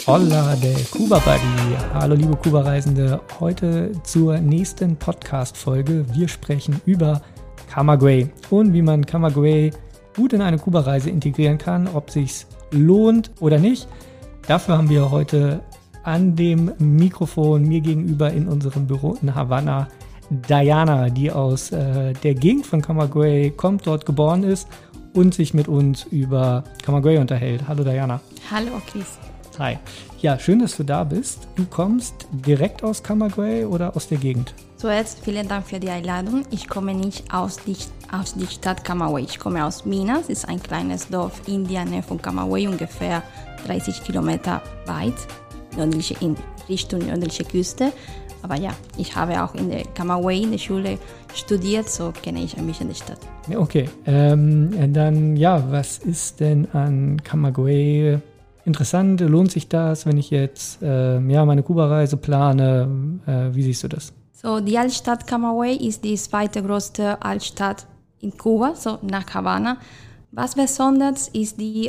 Hola de Cuba Buddy. Hallo liebe Kuba-Reisende, heute zur nächsten Podcast-Folge. Wir sprechen über Camagüey und wie man Camagüey gut in eine Kuba-Reise integrieren kann, ob sich's lohnt oder nicht. Dafür haben wir heute an dem Mikrofon mir gegenüber in unserem Büro in Havanna Diana, die aus der Gegend von Camagüey kommt, dort geboren ist und sich mit uns über Camagüey unterhält. Hallo Diana. Hallo Chris. Hi. Ja, schön, dass du da bist. Du kommst direkt aus Camagüey oder aus der Gegend? Zuerst vielen Dank für die Einladung. Ich komme nicht aus der Stadt Camagüey. Ich komme aus Minas. Es ist ein kleines Dorf in der Nähe von Camagüey, ungefähr 30 Kilometer weit, in Richtung nördliche Küste. Aber ja, ich habe auch in der Camagüey in der Schule studiert, so kenne ich ein bisschen die Stadt. Okay, dann ja, was ist denn an Camagüey interessant? Lohnt sich das, wenn ich jetzt meine Kuba-Reise plane? Wie siehst du das? So, die Altstadt Camagüey ist die zweite größte Altstadt in Kuba, so nach Havanna. Was besonders ist die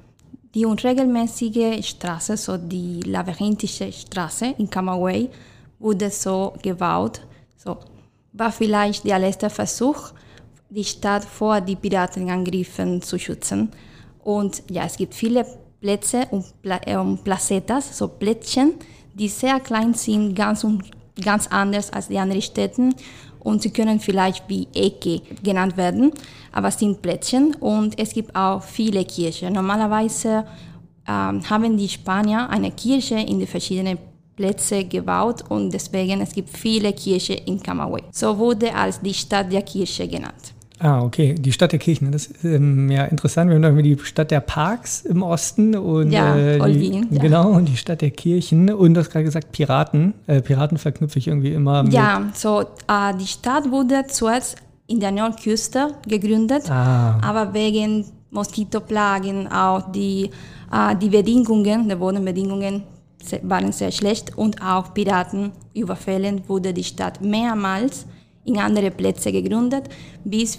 unregelmäßige Straße, so die labyrinthische Straße in Camagüey, wurde so gebaut. So, war vielleicht der letzte Versuch, die Stadt vor die Piratenangriffen zu schützen. Und ja, es gibt viele Plätze und Placetas, so Plätzchen, die sehr klein sind, ganz anders als die anderen Städte. Und sie können vielleicht wie Ecke genannt werden, aber es sind Plätzchen. Und es gibt auch viele Kirchen. Normalerweise haben die Spanier eine Kirche in die verschiedenen Plätze gebaut und deswegen es gibt viele Kirchen in Camagüey. So wurde als die Stadt der Kirche genannt. Ah, okay, die Stadt der Kirchen, das ist ja interessant. Wir haben noch die Stadt der Parks im Osten und Holguín, ja. Genau, und die Stadt der Kirchen und du hast gerade gesagt Piraten. Piraten verknüpfe ich irgendwie immer mit. Ja, so die Stadt wurde zuerst in der Nordküste gegründet, aber wegen Moskitoplagen auch die Bedingungen, die Bodenbedingungen waren sehr schlecht und auch Piratenüberfällen wurde die Stadt mehrmals in andere Plätze gegründet, bis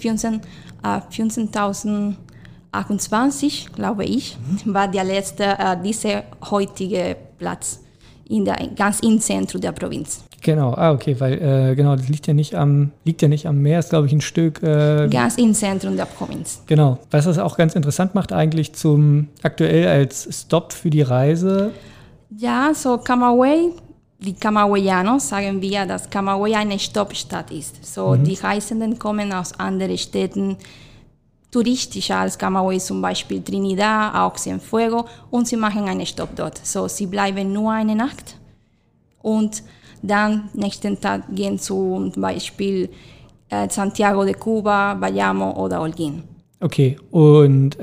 1528, glaube ich, war der letzte, dieser heutige Platz ganz im Zentrum der Provinz. Genau, okay, weil das liegt ja nicht am Meer, ist glaube ich ein Stück. Ganz im Zentrum der Provinz. Genau, was das auch ganz interessant macht eigentlich aktuell als Stopp für die Reise. Ja, so Camagüey, die Camagüeyanos sagen wir, dass Camagüey eine Stoppstadt ist. So die Reisenden kommen aus anderen Städten, touristischer als Camagüey, zum Beispiel Trinidad, auch Cienfuegos, und sie machen einen Stopp dort. So, sie bleiben nur eine Nacht und dann nächsten Tag gehen zum Beispiel Santiago de Cuba, Bayamo oder Holguín. Okay, und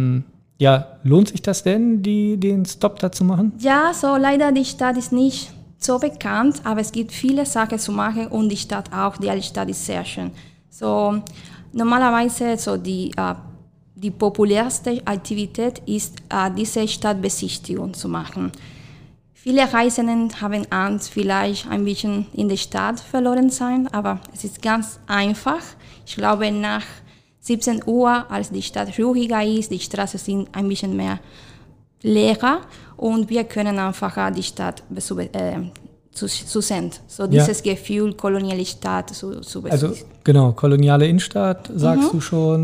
lohnt sich das denn, den Stopp da zu machen? Ja, so leider die Stadt ist nicht so bekannt, aber es gibt viele Sachen zu machen und die Stadt auch, die Altstadt ist sehr schön. So normalerweise so die populärste Aktivität ist, diese Stadtbesichtigung zu machen. Viele Reisenden haben Angst, vielleicht ein bisschen in der Stadt verloren sein, aber es ist ganz einfach. Ich glaube, nach 17 Uhr, als die Stadt ruhiger ist, die Straßen sind ein bisschen mehr leerer und wir können einfach die Stadt zu sehen. So dieses Gefühl, koloniale Stadt zu besichtigen. Also genau, koloniale Innenstadt, sagst du schon,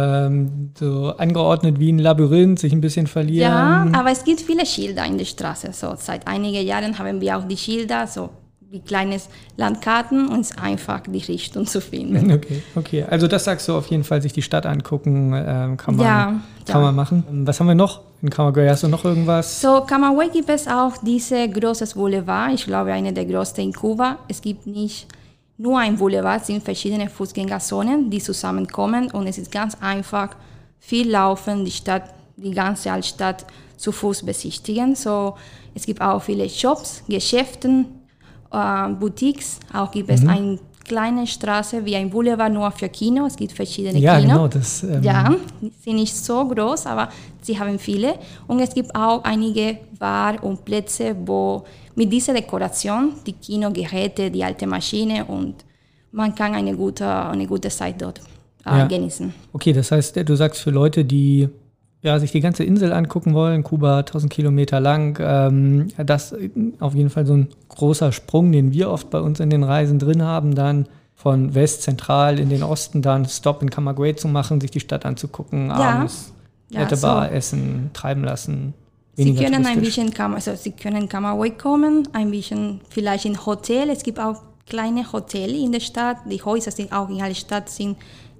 so angeordnet wie ein Labyrinth, sich ein bisschen verlieren. Ja, aber es gibt viele Schilder in der Straße. So, seit einigen Jahren haben wir auch die Schilder, so wie kleines Landkarten, und es ist einfach die Richtung zu finden. Okay. Also das sagst du auf jeden Fall, sich die Stadt angucken, kann man machen. Was haben wir noch in Camagüey? Hast du noch irgendwas? So, Camagüey gibt es auch diese großes Boulevard, ich glaube eine der größten in Kuba. Es gibt nicht nur ein Boulevard, es sind verschiedene Fußgängerzonen, die zusammenkommen und es ist ganz einfach, viel laufen, die ganze Altstadt zu Fuß besichtigen. So, es gibt auch viele Shops, Geschäfte, Boutiques, auch gibt es eine kleine Straße wie ein Boulevard nur für Kino, es gibt verschiedene Kino. Genau, das die sind nicht so groß, aber sie haben viele und es gibt auch einige Bar und Plätze, wo mit dieser Dekoration die Kinogeräte, die alte Maschine und man kann eine gute Zeit dort genießen. Okay, das heißt, du sagst für Leute, die sich die ganze Insel angucken wollen, Kuba 1000 Kilometer lang, das auf jeden Fall so ein großer Sprung, den wir oft bei uns in den Reisen drin haben, dann von West zentral in den Osten dann Stopp in Camagüey zu machen, sich die Stadt anzugucken, abends nette Bar essen, treiben lassen. Sie können ein bisschen, Sie können Camagüey kommen, ein bisschen vielleicht in Hotel. Es gibt auch kleine Hotels in der Stadt. Die Häuser sind auch in der Stadt sind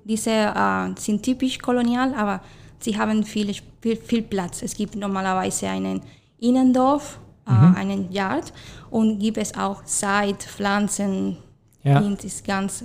typisch kolonial, aber sie haben viel Platz. Es gibt normalerweise einen Innendorf, einen Yard und gibt es auch Zeit, Pflanzen. Ist ganz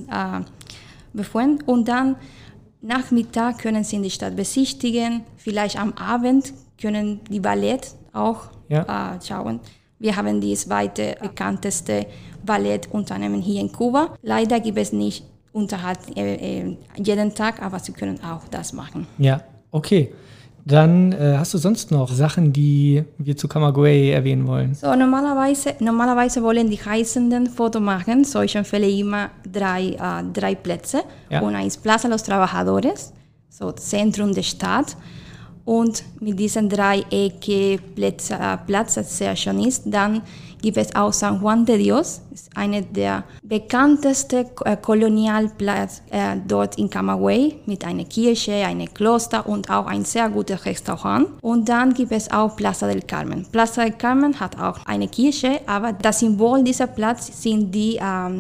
befreundet. Und dann Nachmittag können Sie die Stadt besichtigen. Vielleicht am Abend können die Ballett auch schauen. Wir haben die zweite bekannteste Ballettunternehmen hier in Kuba. Leider gibt es nicht Unterhalt jeden Tag, aber Sie können auch das machen. Ja, okay. Dann hast du sonst noch Sachen, die wir zu Camagüey erwähnen wollen? So, normalerweise wollen die Reisenden Foto machen. So, ich empfehle immer drei Plätze. Ja. Und eins Plaza Los Trabajadores, so Zentrum der Stadt. Und mit diesen 3 Ecke Platz, das sehr schön ist, dann gibt es auch San Juan de Dios, ist einer der bekanntesten Kolonialplätze dort in Camagüey, mit einer Kirche, einem Kloster und auch ein sehr gutes Restaurant. Und dann gibt es auch Plaza del Carmen. Plaza del Carmen hat auch eine Kirche, aber das Symbol dieser Platz sind die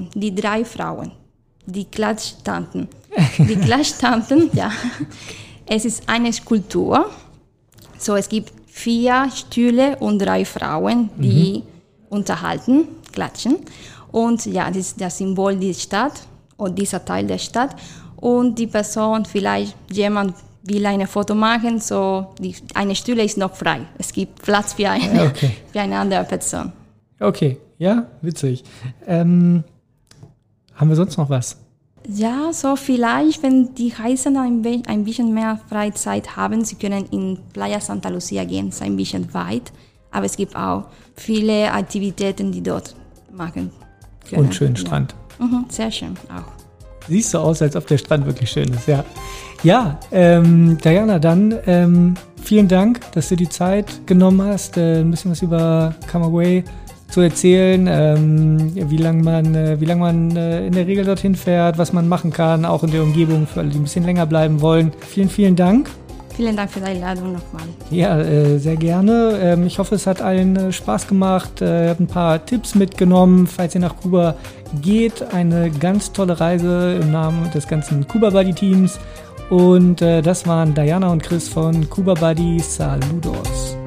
3 Frauen, die Klatschtanten. Die Klatschtanten, ja. Es ist eine Skulptur. So, es gibt 4 Stühle und 3 Frauen, die unterhalten, klatschen. Und ja, das ist das Symbol der Stadt oder dieser Teil der Stadt. Und die Person, vielleicht jemand will ein Foto machen, so eine Stühle ist noch frei. Es gibt Platz für eine andere Person. Okay, ja, witzig. Haben wir sonst noch was? Ja, so vielleicht, wenn die Reisenden ein bisschen mehr Freizeit haben, sie können in Playa Santa Lucia gehen, ist ein bisschen weit, aber es gibt auch viele Aktivitäten, die dort machen können. Und schönen Strand. Sehr schön auch. Siehst so aus, als ob der Strand wirklich schön ist, ja. Ja, Diana, dann vielen Dank, dass du die Zeit genommen hast, ein bisschen was über Camagüey zu erzählen, wie lange man in der Regel dorthin fährt, was man machen kann, auch in der Umgebung für alle, die ein bisschen länger bleiben wollen. Vielen, vielen Dank. Vielen Dank für die Einladung nochmal. Ja, sehr gerne. Ich hoffe, es hat allen Spaß gemacht. Ihr habt ein paar Tipps mitgenommen, falls ihr nach Kuba geht. Eine ganz tolle Reise im Namen des ganzen Kuba Buddy Teams. Und das waren Diana und Chris von Kuba Buddy. Saludos.